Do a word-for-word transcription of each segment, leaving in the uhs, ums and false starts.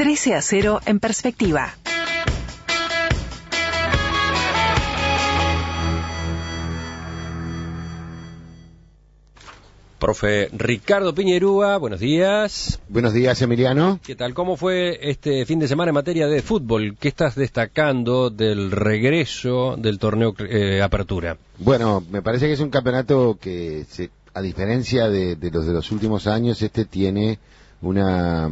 trece a cero en perspectiva. Profe Ricardo Piñerúa, buenos días. Buenos días, Emiliano. ¿Qué tal? ¿Cómo fue este fin de semana en materia de fútbol? ¿Qué estás destacando del regreso del torneo eh, Apertura? Bueno, me parece que es un campeonato que, se, a diferencia de, de los de los últimos años, este tiene una,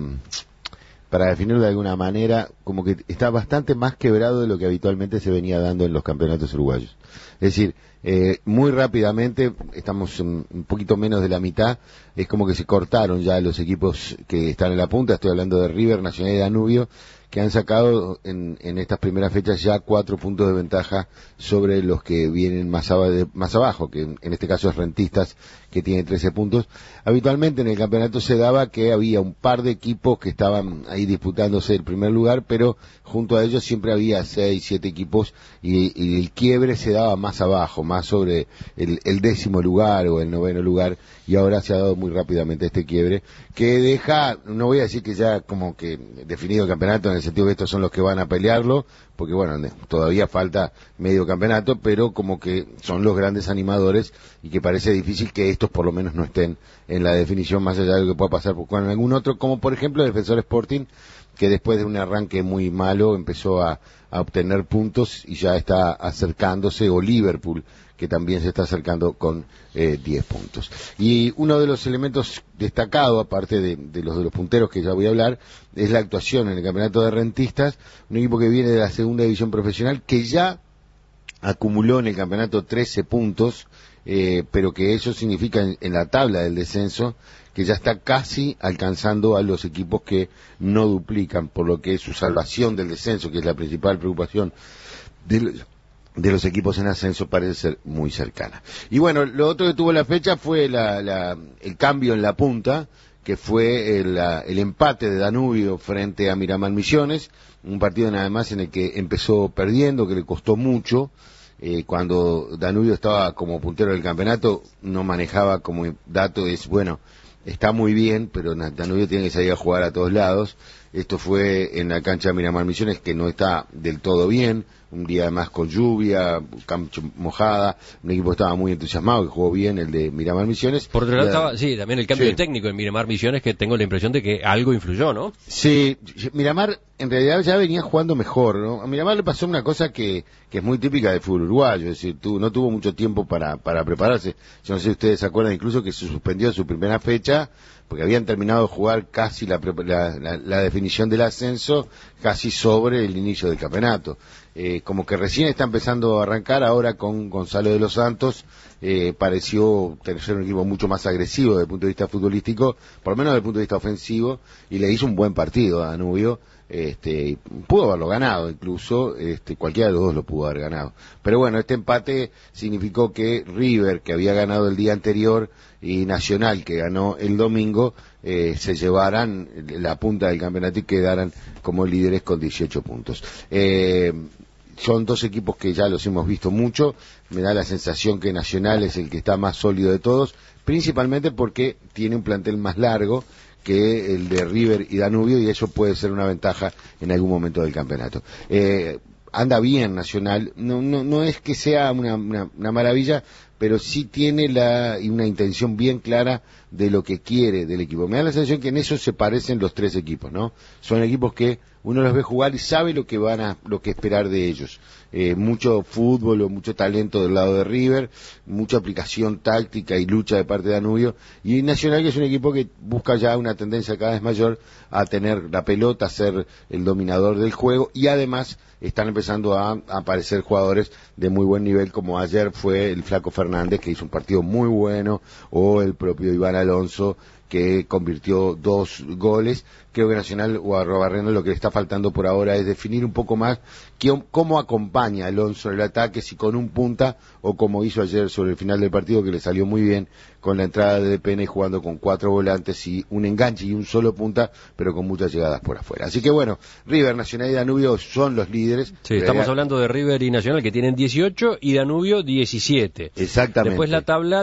para definirlo de alguna manera, como que está bastante más quebrado de lo que habitualmente se venía dando en los campeonatos uruguayos. Es decir, eh, muy rápidamente, estamos un, un poquito menos de la mitad, es como que se cortaron ya los equipos que están en la punta. Estoy hablando de River, Nacional y Danubio, que han sacado en, en estas primeras fechas ya cuatro puntos de ventaja sobre los que vienen más, ab- más abajo, que en, en este caso es Rentistas, que tiene trece puntos. Habitualmente en el campeonato se daba que había un par de equipos que estaban ahí disputándose el primer lugar, pero junto a ellos siempre había seis, siete equipos, y, y el quiebre se daba más abajo, más sobre el, el décimo lugar o el noveno lugar, y ahora se ha dado muy rápidamente este quiebre, que deja, no voy a decir que ya como que definido el campeonato, en el sentido que estos son los que van a pelearlo, porque bueno, todavía falta medio campeonato, pero como que son los grandes animadores, y que parece difícil que estos por lo menos no estén en la definición, más allá de lo que pueda pasar con algún otro, como por ejemplo el Defensor Sporting, que después de un arranque muy malo empezó a, a obtener puntos y ya está acercándose, o Liverpool, que también se está acercando con eh, diez puntos. Y uno de los elementos destacados, aparte de, de los de los punteros que ya voy a hablar, es la actuación en el campeonato de Rentistas, un equipo que viene de la segunda división profesional, que ya acumuló en el campeonato trece puntos, eh, pero que eso significa en, en la tabla del descenso que ya está casi alcanzando a los equipos que no duplican, por lo que su salvación del descenso, que es la principal preocupación de, de los equipos en ascenso, parece ser muy cercana. Y bueno, lo otro que tuvo la fecha fue la, la, el cambio en la punta, que fue el, la, el empate de Danubio frente a Miramar Misiones, un partido nada más en el que empezó perdiendo, que le costó mucho. Eh, cuando Danubio estaba como puntero del campeonato, no manejaba como dato, es bueno, está muy bien, pero Danubio tiene que salir a jugar a todos lados. Esto fue en la cancha de Miramar Misiones, que no está del todo bien, un día además con lluvia, cancha mojada, un equipo estaba muy entusiasmado, que jugó bien el de Miramar Misiones. Por otro lado la... estaba, sí, también el cambio sí. de técnico en Miramar Misiones, que tengo la impresión de que algo influyó, ¿no? Sí, Miramar en realidad ya venía jugando mejor, ¿no? A Miramar le pasó una cosa que, que es muy típica del fútbol uruguayo, es decir, tu, no tuvo mucho tiempo para, para prepararse. Yo no sé si ustedes se acuerdan incluso que se suspendió su primera fecha, porque habían terminado de jugar casi la, la, la, la definición del ascenso, casi sobre el inicio del campeonato. Eh, como que recién está empezando a arrancar ahora con Gonzalo de los Santos, eh, pareció ser un equipo mucho más agresivo desde el punto de vista futbolístico, por lo menos desde el punto de vista ofensivo, y le hizo un buen partido a Danubio. Este, pudo haberlo ganado incluso, este, cualquiera de los dos lo pudo haber ganado. Pero bueno, este empate significó que River, que había ganado el día anterior, y Nacional, que ganó el domingo, eh, se llevaran la punta del campeonato y quedaran como líderes con dieciocho puntos. Eh, son dos equipos que ya los hemos visto mucho, me da la sensación que Nacional es el que está más sólido de todos, principalmente porque tiene un plantel más largo que el de River y Danubio, y eso puede ser una ventaja en algún momento del campeonato. Eh, anda bien Nacional, no, no, no es que sea una, una, una maravilla, pero sí tiene la, una intención bien clara de lo que quiere del equipo. Me da la sensación que en eso se parecen los tres equipos, ¿no? Son equipos que uno los ve jugar y sabe lo que van a, lo que esperar de ellos. Eh, mucho fútbol o mucho talento del lado de River, mucha aplicación táctica y lucha de parte de Danubio, y Nacional, que es un equipo que busca ya una tendencia cada vez mayor a tener la pelota, a ser el dominador del juego, y además están empezando a, a aparecer jugadores de muy buen nivel, como ayer fue el Flaco Fernández, que hizo un partido muy bueno, o el propio Iván Alonso, que convirtió dos goles. Creo que Nacional o a Arrobarrena lo que le está faltando por ahora es definir un poco más que, cómo acompaña a Alonso en el ataque, si con un punta o como hizo ayer sobre el final del partido, que le salió muy bien con la entrada de Pena y jugando con cuatro volantes y un enganche y un solo punta, pero con muchas llegadas por afuera. Así que bueno, River, Nacional y Danubio son los líderes. Sí, estamos ya... hablando de River y Nacional, que tienen dieciocho, y Danubio diecisiete. Exactamente. Después la tabla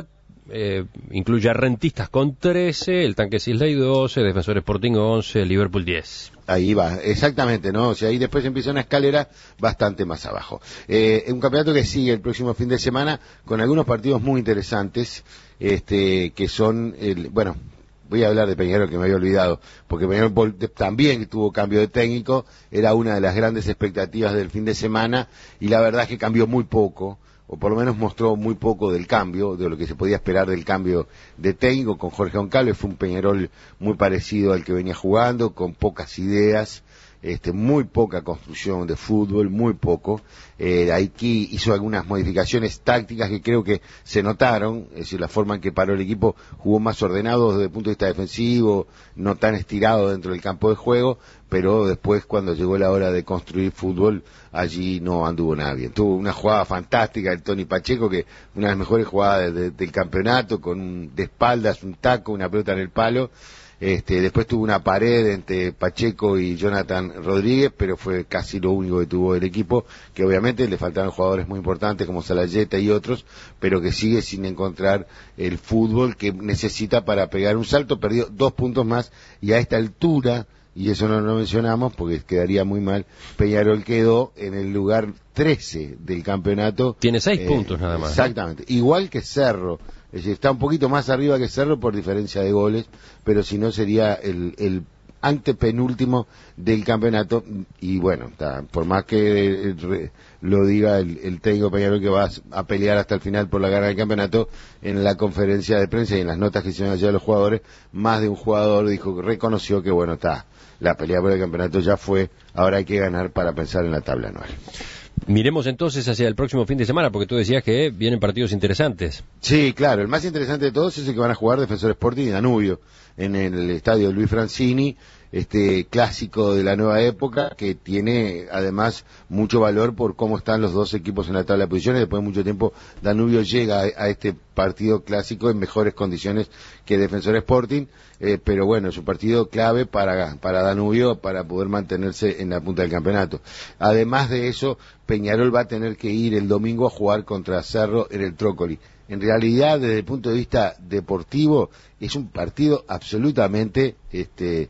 eh, incluye a Rentistas con trece, el Tanque Sisley doce, Defensor Sporting once, Liverpool diez. Ahí va, exactamente, ¿no? O sea, ahí después empieza una escalera bastante más abajo. Eh, un campeonato que sigue el próximo fin de semana con algunos partidos muy interesantes, este, que son, el, bueno, voy a hablar de Peñarol, que me había olvidado, porque Peñarol también tuvo cambio de técnico, era una de las grandes expectativas del fin de semana, y la verdad es que cambió muy poco, o por lo menos mostró muy poco del cambio, de lo que se podía esperar del cambio de técnico con Jorge Goncalves. Fue un Peñarol muy parecido al que venía jugando, con pocas ideas, este, muy poca construcción de fútbol, muy poco. Eh, aquí hizo algunas modificaciones tácticas que creo que se notaron, es decir, la forma en que paró el equipo, jugó más ordenado desde el punto de vista defensivo, no tan estirado dentro del campo de juego, pero después cuando llegó la hora de construir fútbol, allí no anduvo nada bien. Tuvo una jugada fantástica del Tony Pacheco, que una de las mejores jugadas de, de, del campeonato, con un, de espaldas, un taco, una pelota en el palo. Este, después tuvo una pared entre Pacheco y Jonathan Rodríguez, pero fue casi lo único que tuvo el equipo, que obviamente le faltaron jugadores muy importantes como Salayeta y otros, pero que sigue sin encontrar el fútbol que necesita para pegar un salto. Perdió dos puntos más, y a esta altura, y eso no lo mencionamos porque quedaría muy mal, Peñarol quedó en el lugar trece del campeonato. Tiene seis eh, puntos nada más. Exactamente, igual que Cerro. Es decir, está un poquito más arriba que Cerro por diferencia de goles, pero si no sería el, el antepenúltimo del campeonato. Y bueno, está, por más que eh, lo diga el, el técnico Peñarol, que va a pelear hasta el final por la gana del campeonato, en la conferencia de prensa y en las notas que hicieron allá los jugadores, más de un jugador dijo, reconoció que bueno, está, la pelea por el campeonato ya fue, ahora hay que ganar para pensar en la tabla anual. Miremos entonces hacia el próximo fin de semana, porque tú decías que vienen partidos interesantes. Sí, claro, el más interesante de todos es el que van a jugar Defensor Sporting y Danubio, en el estadio Luis Francini, este clásico de la nueva época, que tiene además mucho valor por cómo están los dos equipos en la tabla de posiciones. Después de mucho tiempo, Danubio llega a, a este partido clásico en mejores condiciones que Defensor Sporting, eh, pero bueno, es un partido clave para, para Danubio, para poder mantenerse en la punta del campeonato. Además de eso, Peñarol va a tener que ir el domingo a jugar contra Cerro en el Trócoli. En realidad, desde el punto de vista deportivo, es un partido absolutamente este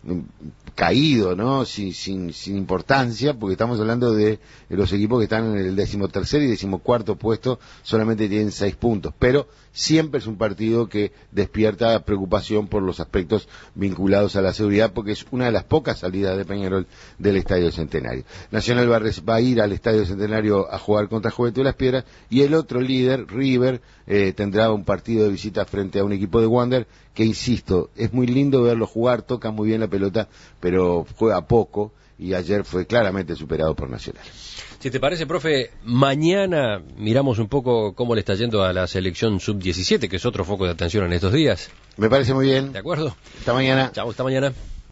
caído, ¿no? Sin, sin, sin importancia, porque estamos hablando de, de los equipos que están en el decimotercer y decimocuarto puesto, solamente tienen seis puntos, pero siempre es un partido que despierta preocupación por los aspectos vinculados a la seguridad, porque es una de las pocas salidas de Peñarol del Estadio Centenario. Nacional va, va a ir al Estadio Centenario a jugar contra Juventud de las Piedras, y el otro líder, River, eh, tendrá un partido de visita frente a un equipo de Wander, que insisto, es muy lindo verlo jugar, toca muy bien la pelota, pero juega poco, y ayer fue claramente superado por Nacional. Si te parece, profe, mañana miramos un poco cómo le está yendo a la selección sub diecisiete, que es otro foco de atención en estos días. Me parece muy bien. ¿De acuerdo? Hasta mañana. Chao, hasta mañana.